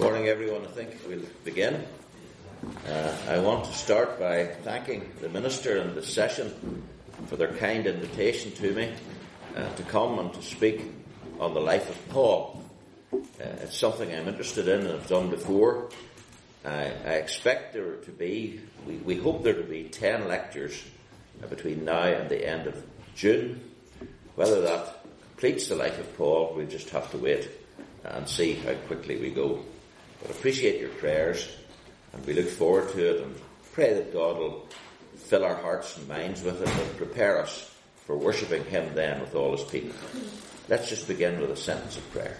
Morning, everyone. I think we'll begin. I want to start by thanking the minister and the session for their kind invitation to me to come and to speak on the life of Paul. It's something I'm interested in and have done before. I expect there to be, we hope there to be 10 lectures between now and the end of June. Whether that completes the life of Paul, we'll just have to wait and see how quickly we go. But appreciate your prayers, and we look forward to it and pray that God will fill our hearts and minds with it and prepare us for worshipping Him then with all His people. Let's just begin with a sentence of prayer.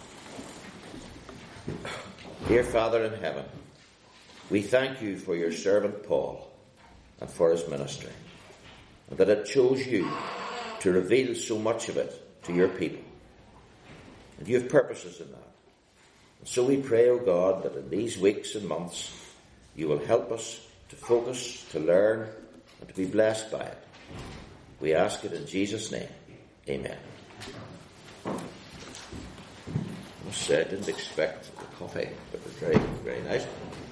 Dear Father in heaven, we thank you for your servant Paul and for his ministry, and that it chose you to reveal so much of it to your people. And you have purposes in that. And so we pray, O God, that in these weeks and months you will help us to focus, to learn, and to be blessed by it. We ask it in Jesus' name. Amen. I must say I didn't expect the coffee, but it was very, very nice.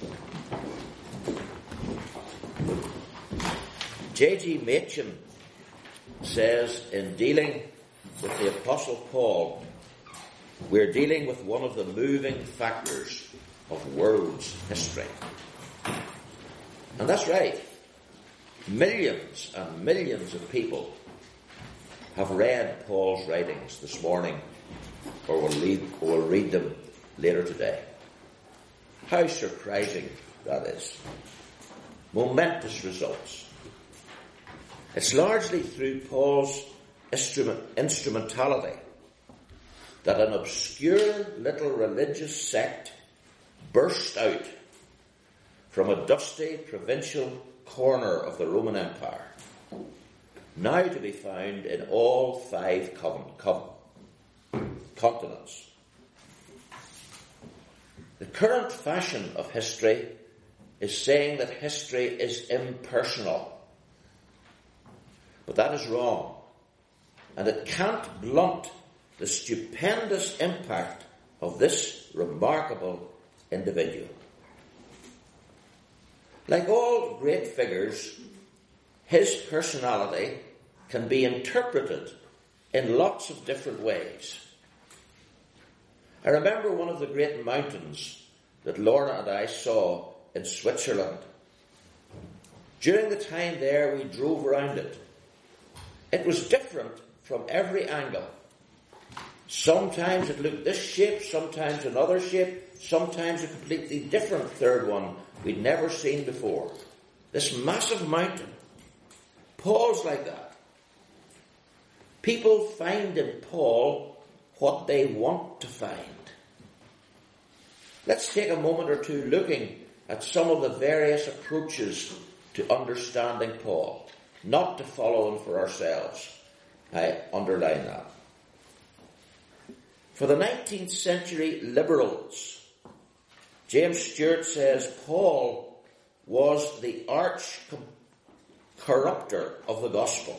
J.G. Machen says, in dealing with the Apostle Paul, we're dealing with one of the moving factors of world's history. And that's right. Millions and millions of people have read Paul's writings this morning or will read them later today. How surprising that is. Momentous results. It's largely through Paul's instrumentality that an obscure little religious sect burst out from a dusty provincial corner of the Roman Empire, now to be found in all 5 continents. The current fashion of history is saying that history is impersonal. But that is wrong, and it can't blunt the stupendous impact of this remarkable individual. Like all great figures, his personality can be interpreted in lots of different ways. I remember one of the great mountains that Lorna and I saw in Switzerland. During the time there, we drove around it. It was different from every angle. Sometimes it looked this shape, sometimes another shape, sometimes a completely different third one we'd never seen before. This massive mountain. Paul's like that. People find in Paul what they want to find. Let's take a moment or two looking at some of the various approaches to understanding Paul, not to follow him for ourselves. I underline that. For the 19th century liberals, James Stewart says Paul was the arch corrupter of the gospel.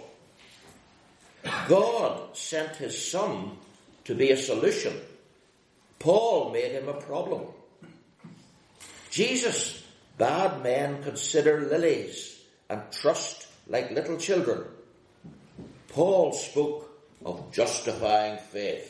God sent his son to be a solution. Paul made him a problem. Jesus bade men consider lilies and trust like little children. Paul spoke of justifying faith.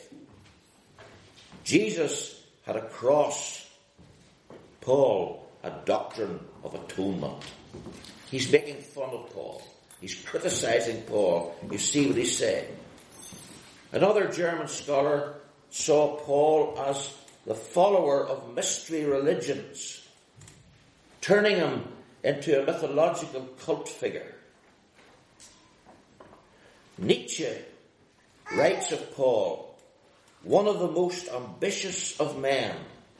Jesus had a cross. Paul, a doctrine of atonement. He's making fun of Paul. He's criticizing Paul. You see what he's saying. Another German scholar saw Paul as the follower of mystery religions, turning him into a mythological cult figure. Nietzsche writes of Paul, one of the most ambitious of men,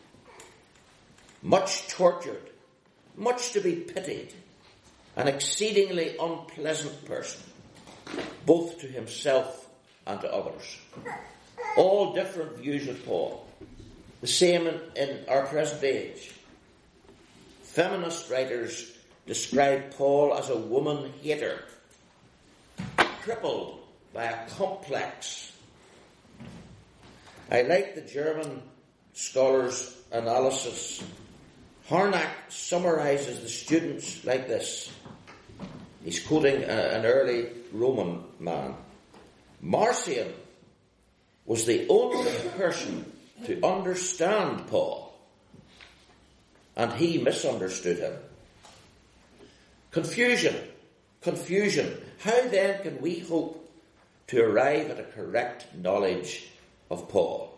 much tortured, much to be pitied, an exceedingly unpleasant person, both to himself and to others. All different views of Paul. The same in our present age. Feminist writers describe Paul as a woman hater, crippled by a complex. I like the German scholars' analysis, Harnack summarizes the students like this. He's quoting an early Roman man. Marcion was the only person to understand Paul, and he misunderstood him. Confusion. How then can we hope to arrive at a correct knowledge of Paul?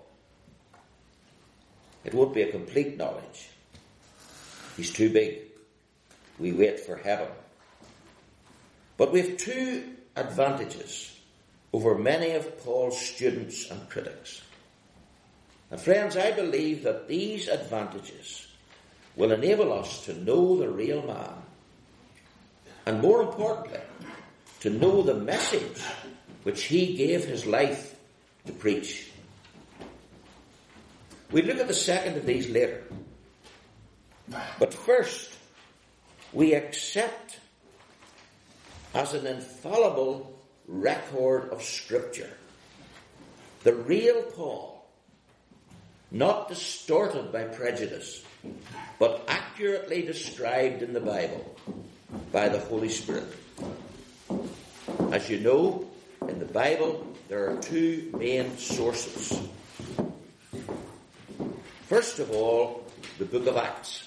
It won't be a complete knowledge. He's too big. We wait for heaven. But we have two advantages over many of Paul's students and critics. And friends, I believe that these advantages will enable us to know the real man, and more importantly, to know the message which he gave his life to preach. We'll look at the second of these later. But first, we accept as an infallible record of Scripture the real Paul, not distorted by prejudice, but accurately described in the Bible by the Holy Spirit. As you know, in the Bible there are two main sources. First of all, the book of Acts.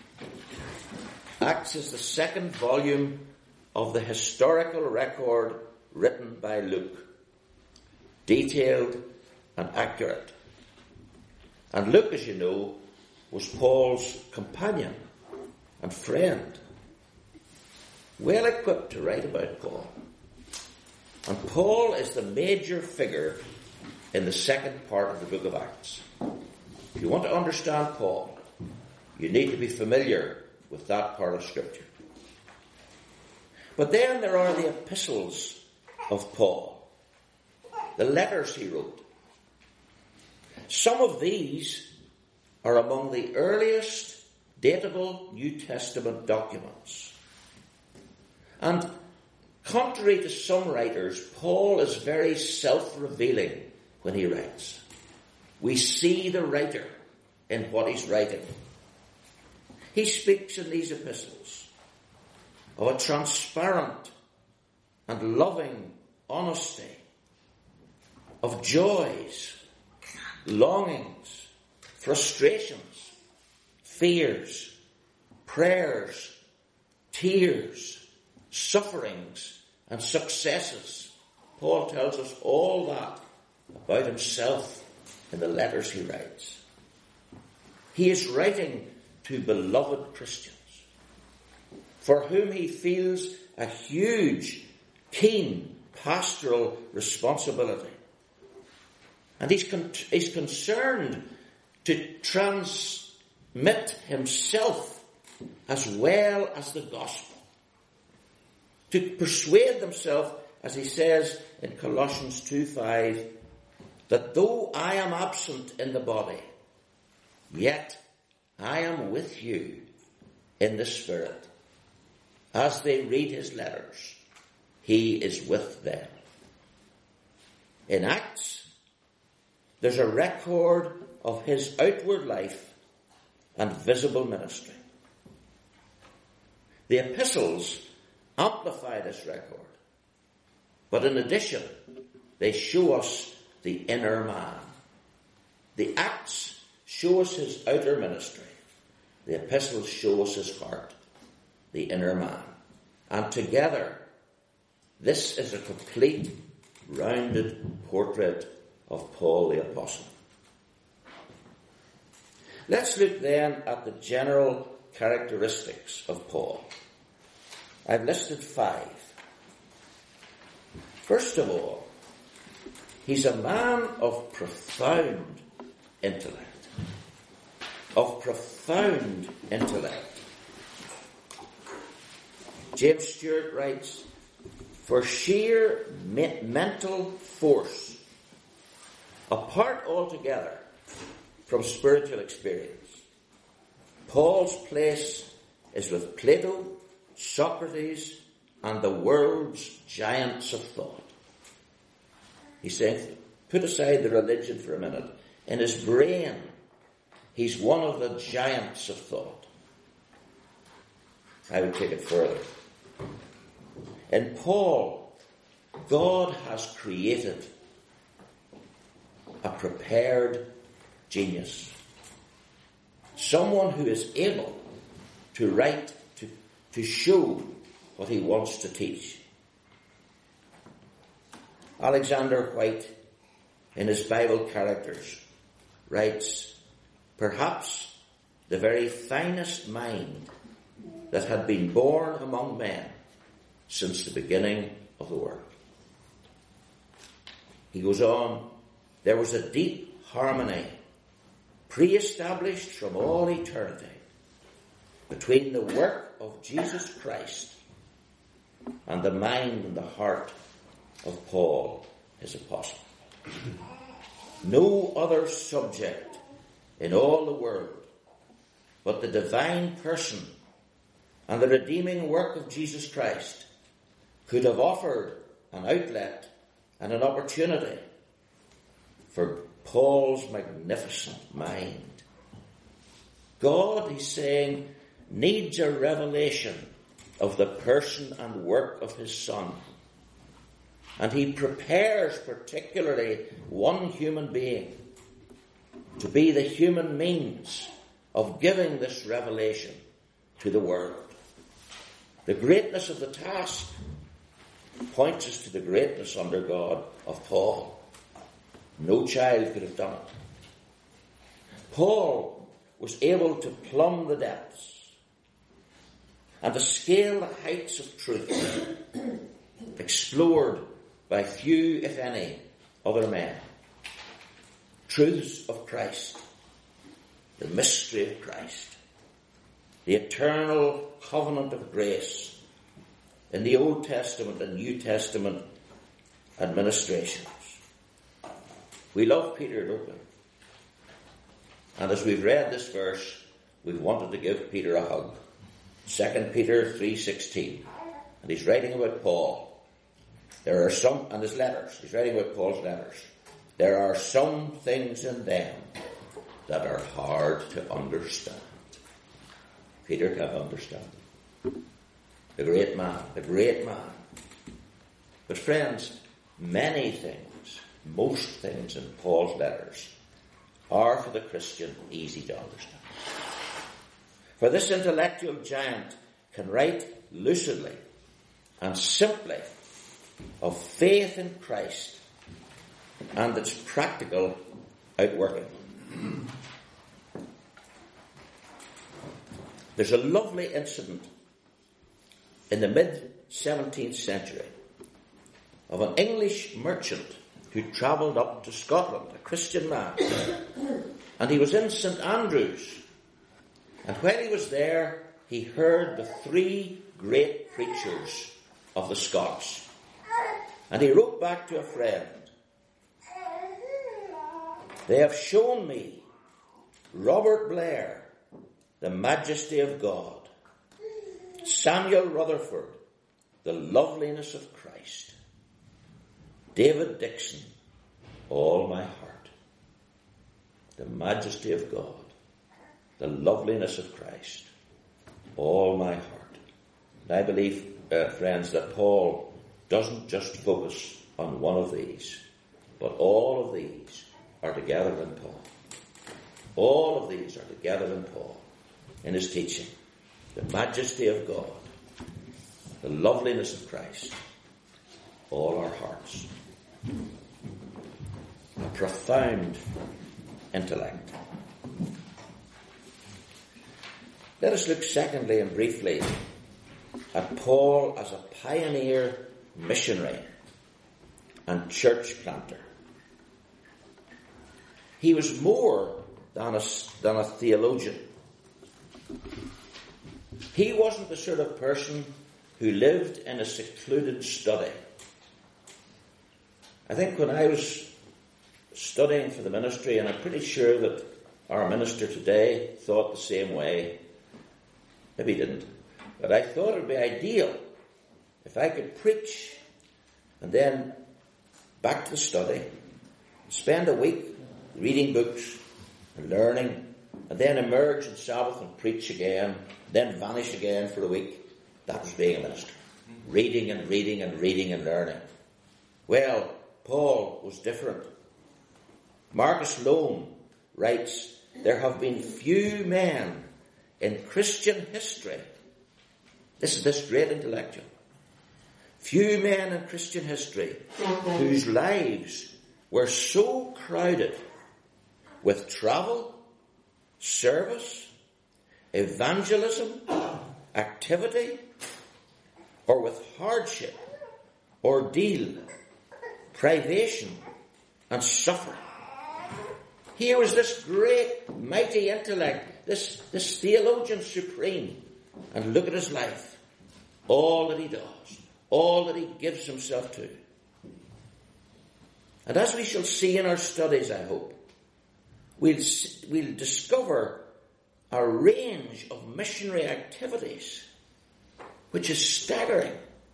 Acts is the second volume of the historical record written by Luke, detailed and accurate. And Luke, as you know, was Paul's companion and friend, well equipped to write about Paul. And Paul is the major figure in the second part of the book of Acts. If you want to understand Paul, you need to be familiar with that part of Scripture. But then there are the epistles of Paul, the letters he wrote. Some of these are among the earliest datable New Testament documents. And contrary to some writers, Paul is very self-revealing when he writes. We see the writer in what he's writing. He speaks in these epistles of a transparent and loving honesty, of joys, longings, frustrations, fears, prayers, tears, sufferings, and successes. Paul tells us all that about himself in the letters he writes. He is writing to beloved Christians for whom he feels a huge, keen pastoral responsibility. And he's concerned to transmit himself as well as the gospel. To persuade themselves, as he says in Colossians 2:5, that though I am absent in the body, yet I am with you in the Spirit. As they read his letters, he is with them. In Acts, there's a record of his outward life and visible ministry. The epistles amplify this record, but in addition, they show us the inner man. The Acts show us his outer ministry. The epistles show us his heart, the inner man. And together, this is a complete, rounded portrait of Paul the Apostle. Let's look then at the general characteristics of Paul. I've listed 5. First of all, he's a man of profound intellect. Of profound intellect. James Stewart writes, for sheer mental force, apart altogether from spiritual experience, Paul's place is with Plato, Socrates, and the world's giants of thought. He said, put aside the religion for a minute. In his brain, he's one of the giants of thought. I would take it further. In Paul, God has created a prepared genius. Someone who is able to write, to show what he wants to teach. Alexander White, in his Bible Characters, writes, perhaps the very finest mind that had been born among men since the beginning of the world. He goes on, there was a deep harmony pre-established from all eternity between the work of Jesus Christ and the mind and the heart of Paul, his apostle. No other subject in all the world but the divine person and the redeeming work of Jesus Christ could have offered an outlet and an opportunity for Paul's magnificent mind. God, he's saying, needs a revelation of the person and work of his Son. And he prepares particularly one human being to be the human means of giving this revelation to the world. The greatness of the task points us to the greatness under God of Paul. No child could have done it. Paul was able to plumb the depths and to scale the heights of truth explored by few, if any, other men. Truths of Christ, the mystery of Christ, the eternal covenant of grace in the Old Testament and New Testament administrations. We love Peter, don't we? And as we've read this verse, we've wanted to give Peter a hug. 2 Peter 3:16. And he's writing about Paul. There are some, and his letters, he's writing about Paul's letters. There are some things in them that are hard to understand. Peter can't understand them. The great man, the great man. But friends, many things, most things in Paul's letters are for the Christian easy to understand. For this intellectual giant can write lucidly and simply of faith in Christ and its practical outworking. There's a lovely incident in the mid-17th century of an English merchant who travelled up to Scotland, a Christian man, and he was in St. Andrews. And when he was there, he heard the three great preachers of the Scots. And he wrote back to a friend, they have shown me Robert Blair, the majesty of God, Samuel Rutherford, the loveliness of Christ, David Dixon, all my heart, the majesty of God, the loveliness of Christ, all my heart. And I believe, friends, that Paul doesn't just focus on one of these, but all of these are together in Paul. All of these are together in Paul, in his teaching. The majesty of God, the loveliness of Christ, all our hearts. A profound intellect. Let us look secondly and briefly at Paul as a pioneer missionary and church planter. He was more than a theologian. He wasn't the sort of person who lived in a secluded study. I think when I was studying for the ministry, and I'm pretty sure that our minister today thought the same way, maybe he didn't, but I thought it would be ideal if I could preach and then back to the study, spend a week reading books and learning and then emerge on Sabbath and preach again, then vanish again for a week. That was being a minister. Reading and reading and reading and learning. Well, Paul was different. Marcus Lohm writes, there have been few men in Christian history, this is this great intellectual, few men in Christian history whose lives were so crowded with travel, service, evangelism, activity, or with hardship, ordeal, privation, and suffering. Here was this great, mighty intellect, this theologian supreme, and look at his life. All that he does, all that he gives himself to. And as we shall see in our studies, I hope, we'll discover a range of missionary activities which is staggering,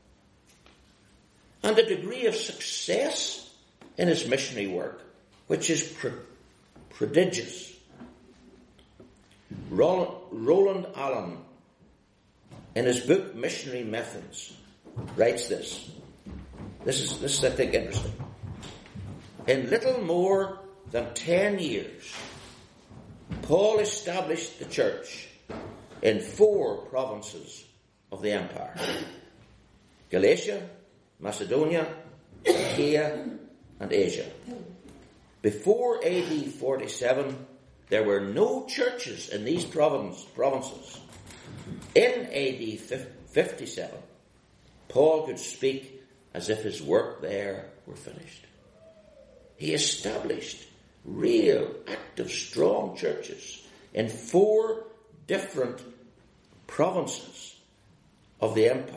and a degree of success in his missionary work which is prodigious. Roland Allen, in his book Missionary Methods, writes this. This is, I think, interesting. In little more than 10 years, Paul established the church in 4 provinces of the empire: Galatia, Macedonia, Achaia, and Asia. Before AD 47, there were no churches in these provinces. In AD 57, Paul could speak as if his work there were finished. He established real, active, strong churches in 4 different provinces of the empire.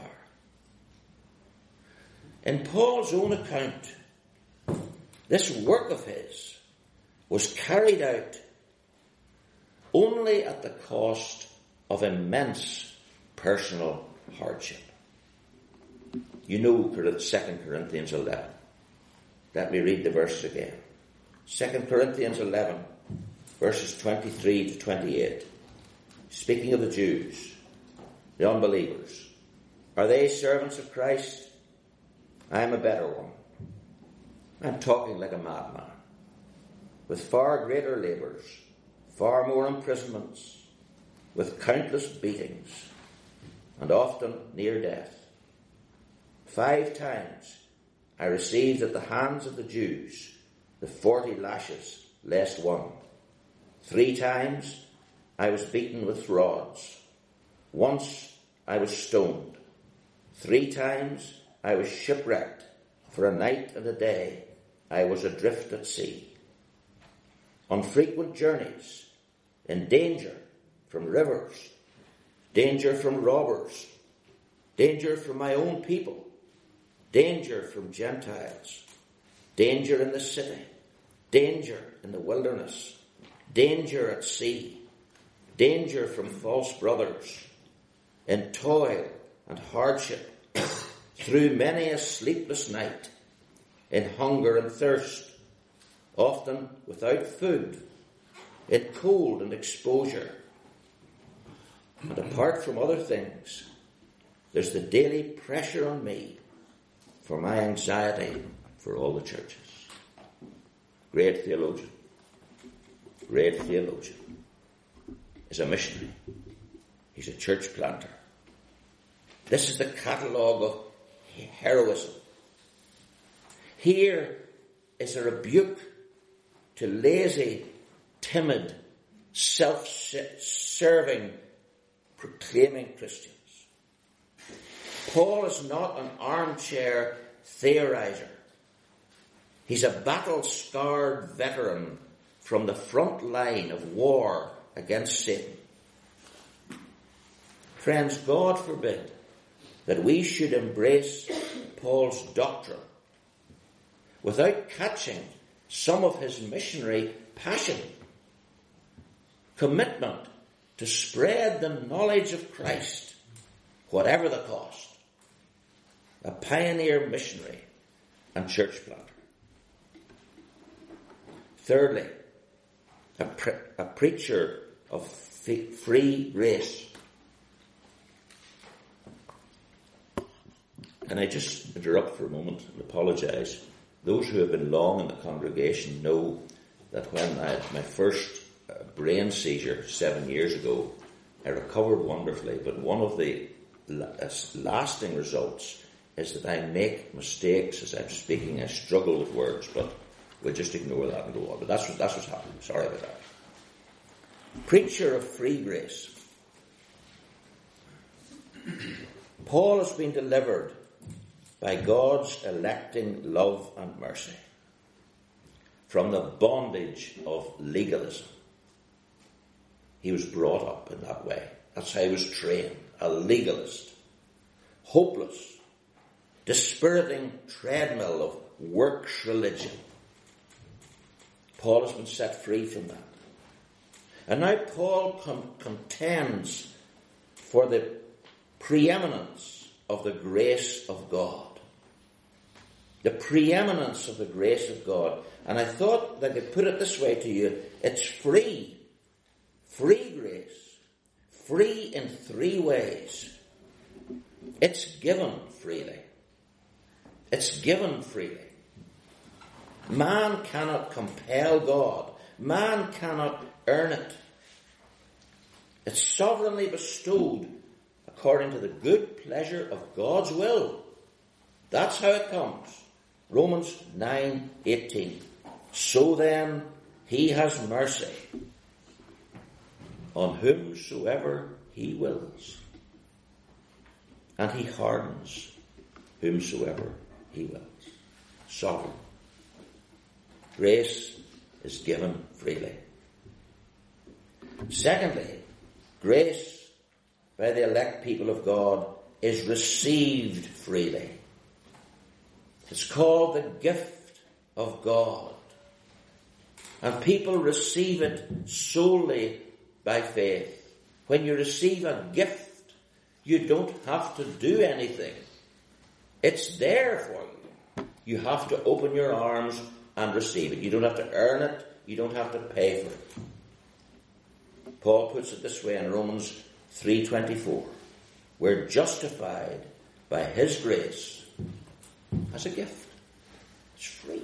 In Paul's own account, this work of his was carried out only at the cost of immense personal hardship. You know 2 Corinthians 11. Let me read the verse again. 2 Corinthians 11, verses 23 to 28. Speaking of the Jews, the unbelievers. Are they servants of Christ? I am a better one. I'm talking like a madman, with far greater labours, far more imprisonments, with countless beatings, and often near death. 5 times I received at the hands of the Jews the 40 lashes less one. 3 times I was beaten with rods. Once I was stoned. 3 times I was shipwrecked. For a night and a day I was adrift at sea. On frequent journeys, in danger from rivers, danger from robbers, danger from my own people, danger from Gentiles, danger in the city, danger in the wilderness, danger at sea, danger from false brothers, in toil and hardship, through many a sleepless night, in hunger and thirst, often without food, in cold and exposure. And apart from other things, there's the daily pressure on me for my anxiety for all the churches. Great theologian is a missionary. He's a church planter. This is the catalogue of heroism. Here is a rebuke to lazy, timid, self-serving, proclaiming Christians. Paul is not an armchair theorizer. He's a battle-scarred veteran from the front line of war against Satan. Friends, God forbid that we should embrace Paul's doctrine without catching some of his missionary passion, commitment to spread the knowledge of Christ, whatever the cost. A pioneer missionary and church planter. Thirdly, a preacher of free grace. Can I just interrupt for a moment and apologise? Those who have been long in the congregation know that when I had my first brain seizure 7 years ago, I recovered wonderfully, but one of the lasting results is that I make mistakes as I'm speaking. I struggle with words, but we'll just ignore that and go on. But that's what's happening. Sorry about that. Preacher of free grace. Paul has been delivered by God's electing love and mercy from the bondage of legalism. He was brought up in that way. That's how he was trained. A legalist. Hopeless. Dispiriting treadmill of works religion. Paul has been set free from that. And now Paul contends for the preeminence of the grace of God. The preeminence of the grace of God. And I thought that I could put it this way to you. It's free. Free grace. Free in three ways. It's given freely. It's given freely. Man cannot compel God. Man cannot earn it. It's sovereignly bestowed according to the good pleasure of God's will. That's how it comes. Romans 9:18. So then, he has mercy on whomsoever he wills, and he hardens whomsoever he wills. Sovereign. Grace is given freely. Secondly, grace by the elect people of God is received freely. It's called the gift of God. And people receive it solely by faith. When you receive a gift, you don't have to do anything. It's there for you. You have to open your arms and receive it. You don't have to earn it. You don't have to pay for it. Paul puts it this way in Romans 3:24. We're justified by his grace as a gift. It's free.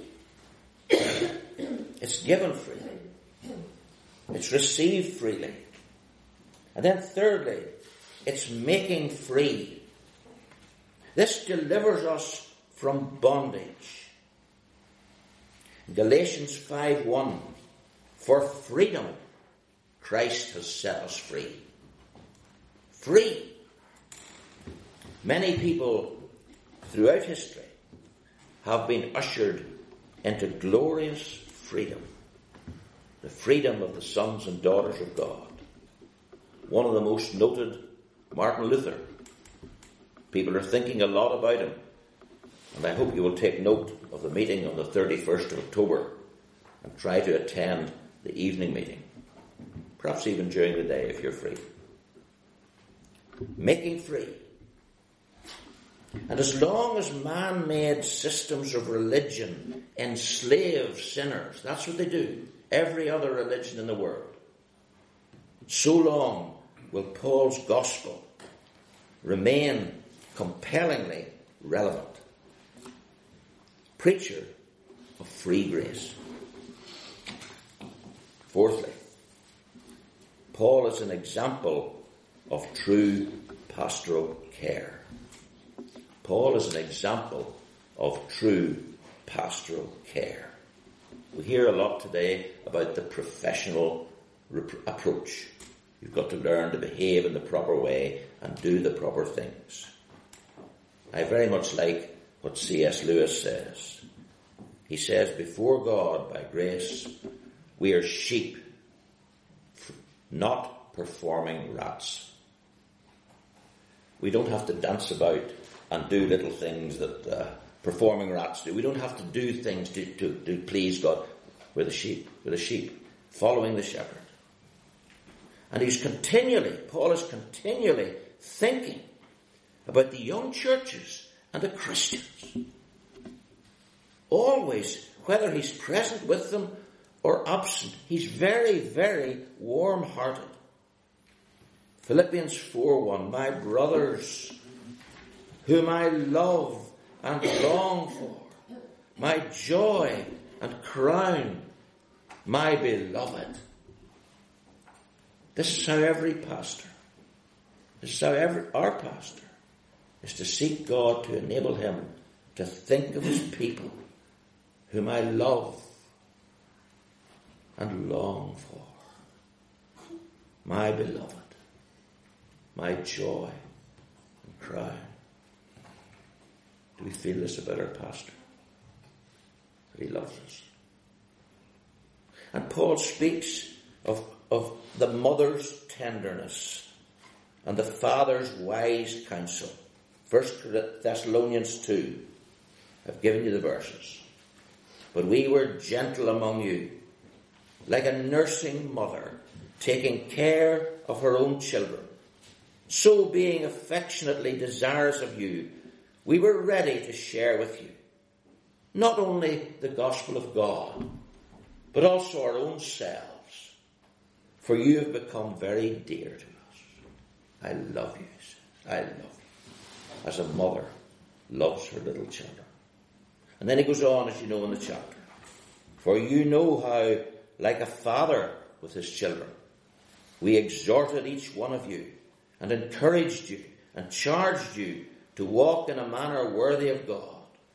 It's given freely. It's received freely. And then thirdly, it's making free. This delivers us from bondage. Galatians 5:1. For freedom, Christ has set us free. Free. Many people throughout history have been ushered into glorious freedom. The freedom of the sons and daughters of God. One of the most noted, Martin Luther. People are thinking a lot about him. And I hope you will take note of the meeting on the 31st of October and try to attend the evening meeting. Perhaps even during the day if you're free. Making free. And as long as man-made systems of religion enslave sinners, that's what they do, every other religion in the world, so long will Paul's gospel remain compellingly relevant. Preacher of free grace. Fourthly, Paul is an example of true pastoral care. Paul is an example of true pastoral care. We hear a lot today about the professional approach. You've got to learn to behave in the proper way and do the proper things. I very much like what C.S. Lewis says. He says, before God, by grace, we are sheep, not performing rats. We don't have to dance about and do little things that performing rats do. We don't have to do things to please God. We're the sheep, following the shepherd. And Paul is continually thinking about the young churches and the Christians. Always, whether he's present with them or absent. He's very, very warm-hearted. Philippians 4:1, my brothers, whom I love and long for, my joy and crown, my beloved. This is how every pastor, this is how our pastor is to seek God to enable him to think of his people whom I love and long for. My beloved, my joy and crown. Do we feel this about our pastor? That he loves us. And Paul speaks of the mother's tenderness and the father's wise counsel. 1 Thessalonians 2. I've given you the verses. But we were gentle among you, like a nursing mother, taking care of her own children. So being affectionately desirous of you, we were ready to share with you not only the gospel of God, but also our own selves, for you have become very dear to us. I love you. I love you. As a mother loves her little children. And then he goes on, as you know in the chapter. For you know how, like a father with his children, we exhorted each one of you and encouraged you and charged you to walk in a manner worthy of God.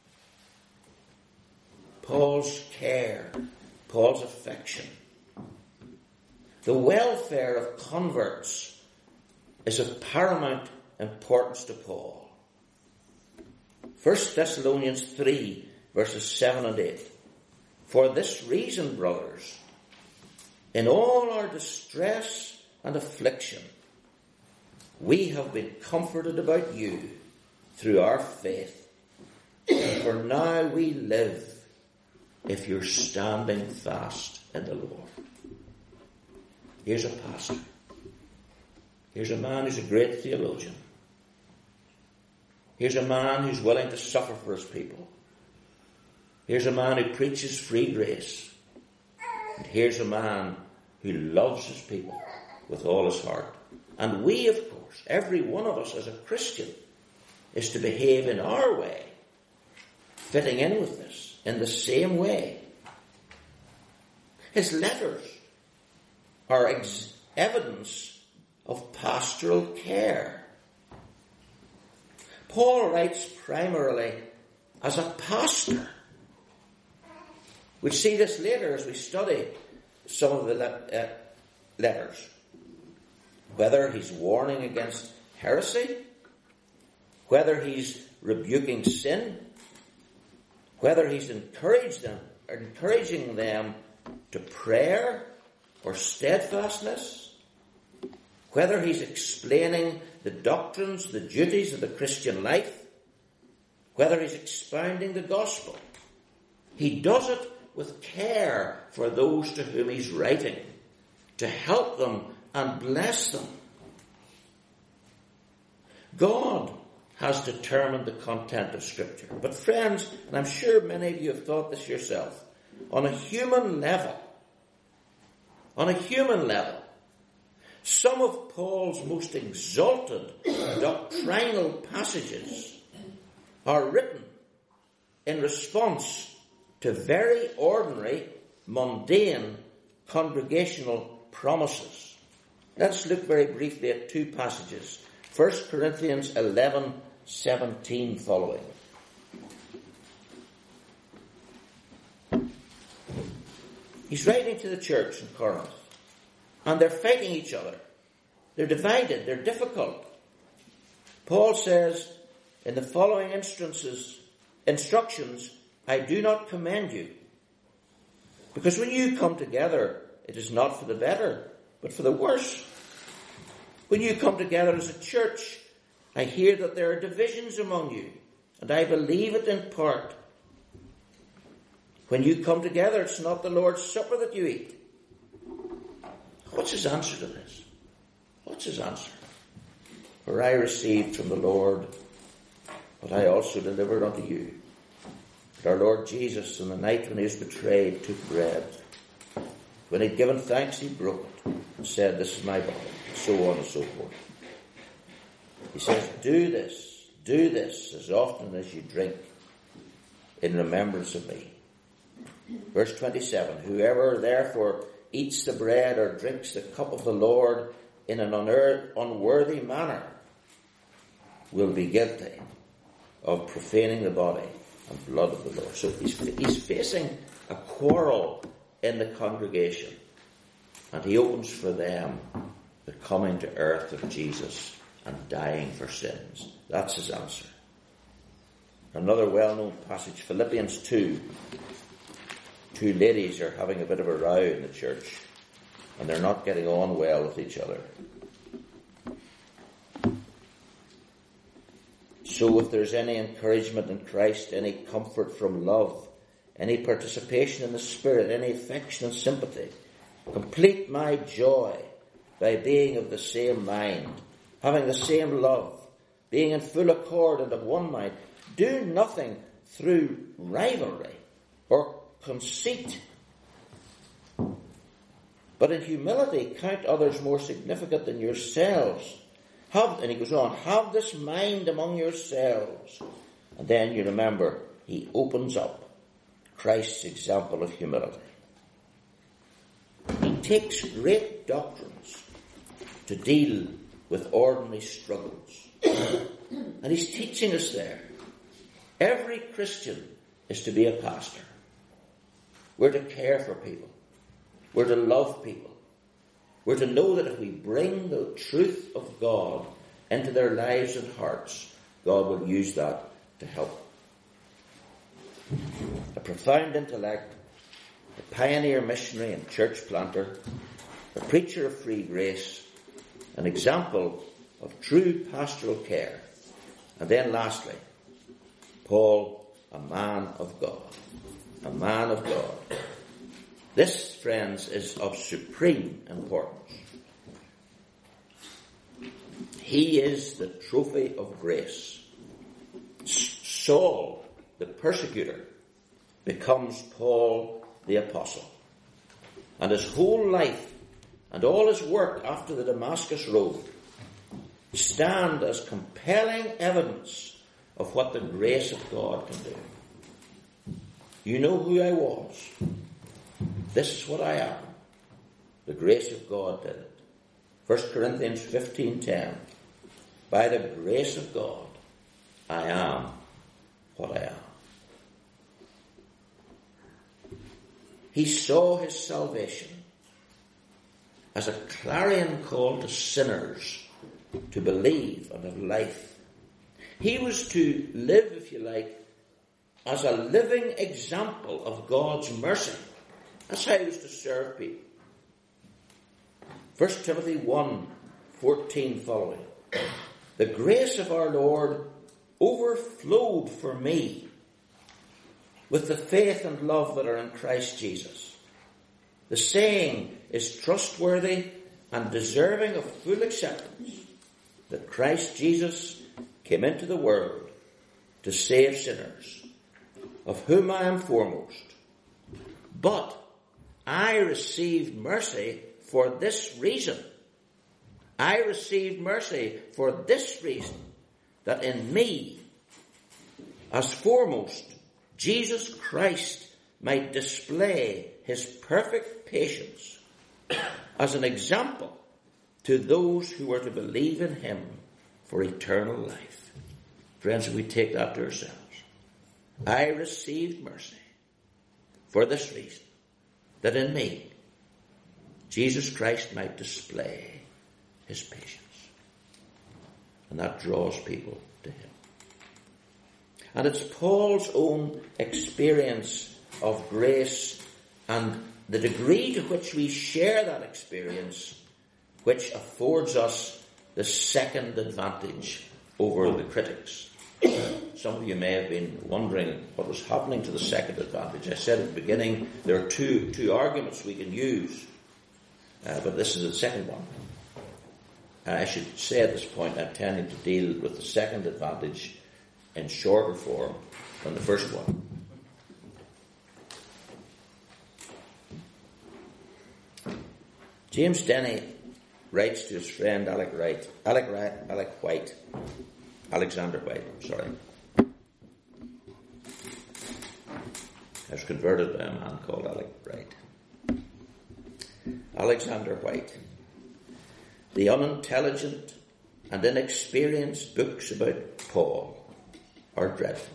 Paul's care, Paul's affection. The welfare of converts is of paramount importance to Paul. 1 Thessalonians 3, verses 7 and 8. For this reason, brothers, in all our distress and affliction, we have been comforted about you through our faith. For now we live if you're standing fast in the Lord. Here's a pastor. Here's a man who's a great theologian. Here's a man who's willing to suffer for his people. Here's a man who preaches free grace. And here's a man who loves his people with all his heart. And we, of course, every one of us as a Christian, is to behave in our way, fitting in with this, in the same way. His letters are evidence of pastoral care. Paul writes primarily as a pastor. We'll see this later as we study some of the letters. Whether he's warning against heresy, whether he's rebuking sin, whether he's encouraging them to prayer or steadfastness, whether he's explaining the doctrines, the duties of the Christian life, whether he's expounding the gospel, he does it with care for those to whom he's writing, to help them and bless them. God has determined the content of Scripture. But friends, and I'm sure many of you have thought this yourself, on a human level, some of Paul's most exalted doctrinal passages are written in response to very ordinary, mundane, congregational promises. Let's look very briefly at two passages. 1 Corinthians 11:17 following. He's writing to the church in Corinth, and they're fighting each other. They're divided, they're difficult. Paul says in the following instructions, I do not commend you, because when you come together, it is not for the better, but for the worse. When you come together as a church, I hear that there are divisions among you, and I believe it in part. When you come together, it's not the Lord's Supper that you eat. What's his answer to this? What's his answer? For I received from the Lord what I also delivered unto you. That our Lord Jesus, on the night when he was betrayed, took bread. When he'd given thanks, he broke it and said, "This is my body," and so on and so forth. He says, do this as often as you drink in remembrance of me. Verse 27, whoever therefore eats the bread or drinks the cup of the Lord in an unworthy manner will be guilty of profaning the body and blood of the Lord. So he's facing a quarrel in the congregation, and he opens for them the coming to earth of Jesus and dying for sins. That's his answer. Another well-known passage, Philippians 2. Two ladies are having a bit of a row in the church, and they're not getting on well with each other. So if there's any encouragement in Christ, any comfort from love, any participation in the Spirit, any affection and sympathy, complete my joy by being of the same mind, having the same love, being in full accord and of one mind. Do nothing through rivalry or conceit, but in humility count others more significant than yourselves. And he goes on, have this mind among yourselves. And then you remember, he opens up Christ's example of humility. He takes great doctrines to deal with ordinary struggles. And he's teaching us there. Every Christian is to be a pastor. We're to care for people. We're to love people. We're to know that if we bring the truth of God into their lives and hearts, God will use that to help. A profound intellect, a pioneer missionary and church planter, a preacher of free grace, an example of true pastoral care. And then lastly, Paul, a man of God. A man of God. This, friends, is of supreme importance. He is the trophy of grace. Saul, the persecutor, becomes Paul the apostle. And his whole life and all his work after the Damascus Road stand as compelling evidence of what the grace of God can do. You know who I was. This is what I am. The grace of God did it. 1 Corinthians 15:10. By the grace of God, I am what I am. He saw his salvation as a clarion call to sinners to believe and have life. He was to live, if you like, as a living example of God's mercy. That's how he was to serve people. 1 Timothy 1:14 following. The grace of our Lord overflowed for me with the faith and love that are in Christ Jesus. The saying is trustworthy and deserving of full acceptance that Christ Jesus came into the world to save sinners, of whom I am foremost. But I received mercy for this reason. I received mercy for this reason, that in me, as foremost, Jesus Christ might display his perfect patience as an example to those who are to believe in him for eternal life. Friends, if we take that to ourselves, I received mercy for this reason, that in me, Jesus Christ might display his patience. And that draws people to him. And it's Paul's own experience of grace and the degree to which we share that experience which affords us the second advantage over the critics. Some of you may have been wondering what was happening to the second advantage. I said at the beginning there are two arguments we can use, but this is the second one. I should say at this point I'm tending to deal with the second advantage in shorter form than the first one. James Denny writes to his friend Alexander White. I was converted by a man called Alec Wright. Alexander White. The unintelligent and inexperienced books about Paul are dreadful.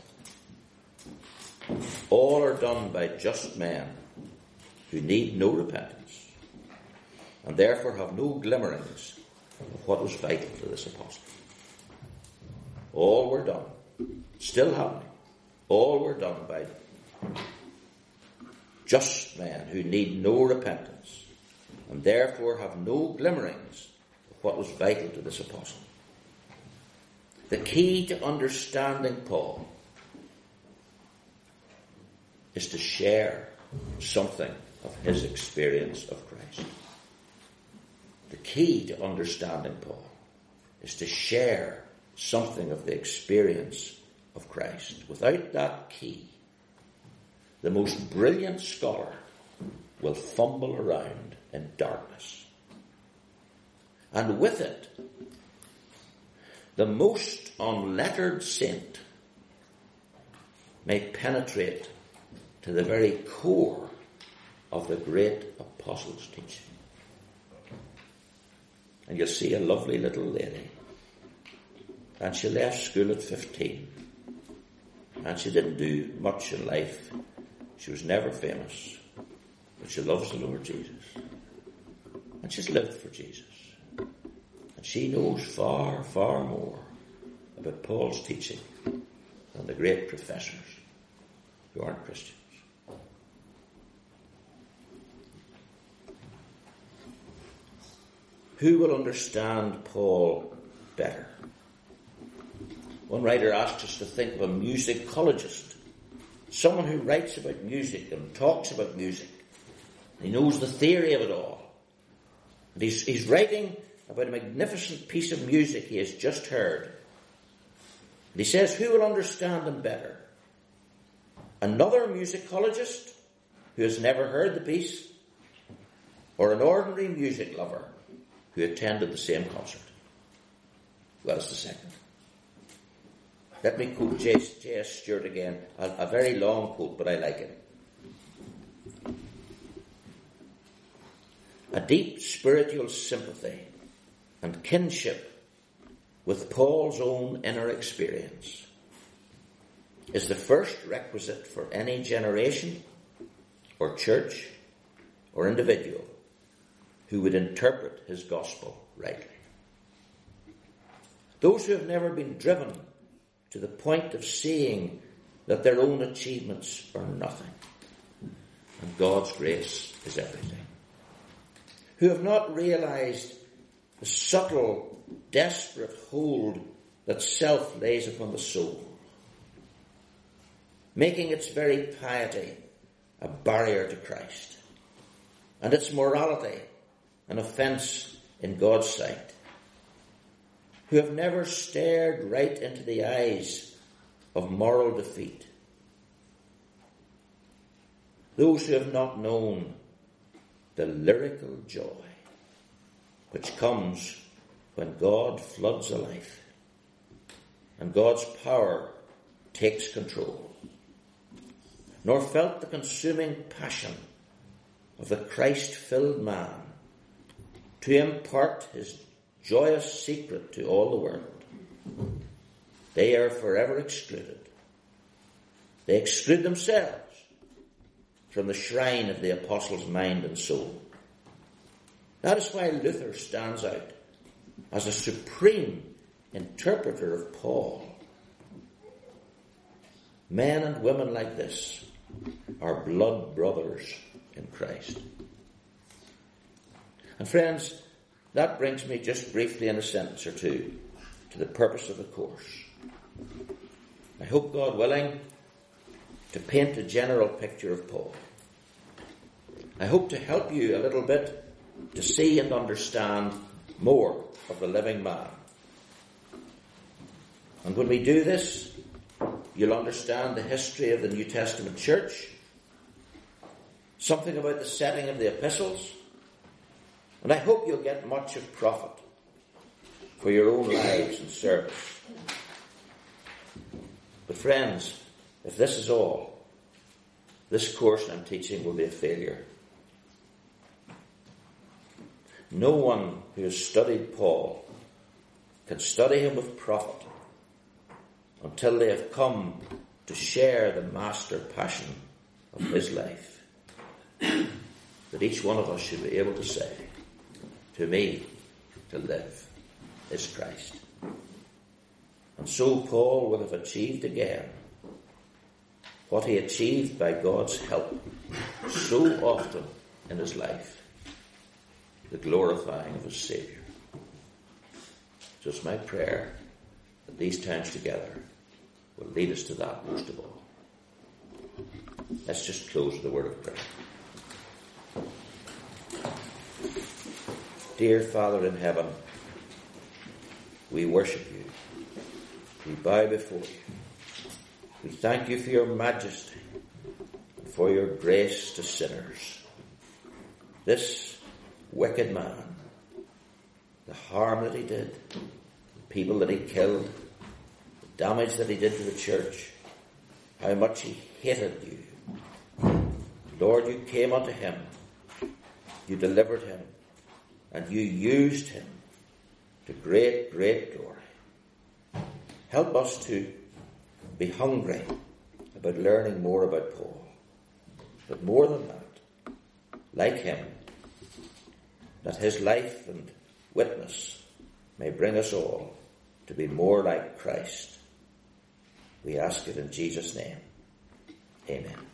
All are done by just men who need no repentance and therefore have no glimmerings of what was vital to this apostle. All were done, still happening, all were done by just men who need no repentance and therefore have no glimmerings of what was vital to this apostle. The key to understanding Paul is to share something of his experience of Christ. The key to understanding Paul is to share something of the experience of Christ. Without that key, the most brilliant scholar will fumble around in darkness. And with it, the most unlettered saint may penetrate to the very core of the great apostle's teaching. And you'll see a lovely little lady, and she left school at 15, and she didn't do much in life. She was never famous, but she loves the Lord Jesus, and she's lived for Jesus, and she knows far, far more about Paul's teaching than the great professors who aren't Christians. Who will understand Paul better? One writer asked us to think of a musicologist, someone who writes about music and talks about music. He knows the theory of it all. And he's writing about a magnificent piece of music he has just heard. And he says, who will understand him better? Another musicologist who has never heard the piece, or an ordinary music lover who attended the same concert? Well, it's the second. Let me quote J.S. Stewart again. A very long quote, but I like it. A deep spiritual sympathy and kinship with Paul's own inner experience is the first requisite for any generation or church or individual who would interpret his gospel rightly. Those who have never been driven to the point of seeing that their own achievements are nothing and God's grace is everything. Who have not realized the subtle, desperate hold that self lays upon the soul, making its very piety a barrier to Christ, and its morality an offence in God's sight. Who have never stared right into the eyes of moral defeat. Those who have not known the lyrical joy which comes when God floods a life and God's power takes control, nor felt the consuming passion of the Christ-filled man to impart his joyous secret to all the world. They are forever excluded. They exclude themselves from the shrine of the apostle's mind and soul. That is why Luther stands out as a supreme interpreter of Paul. Men and women like this are blood brothers in Christ. And friends, that brings me just briefly in a sentence or two to the purpose of the course. I hope, God willing, to paint a general picture of Paul. I hope to help you a little bit to see and understand more of the living man. And when we do this, you'll understand the history of the New Testament church, something about the setting of the epistles, And I hope you'll get much of profit for your own lives and service. But friends, if this is all, this course I'm teaching will be a failure. No one who has studied Paul can study him with profit until they have come to share the master passion of his life. That each one of us should be able to say, to me, to live is Christ. And so Paul will have achieved again what he achieved by God's help so often in his life, the glorifying of his Saviour. So it's my prayer that these times together will lead us to that most of all. Let's just close with a word of prayer. Dear Father in heaven, we worship you. We bow before you. We thank you for your majesty and for your grace to sinners. This wicked man, the harm that he did, the people that he killed, the damage that he did to the church, how much he hated you. Lord, you came unto him, you delivered him, and you used him to great, great glory. Help us to be hungry about learning more about Paul. But more than that, like him, that his life and witness may bring us all to be more like Christ. We ask it in Jesus' name. Amen.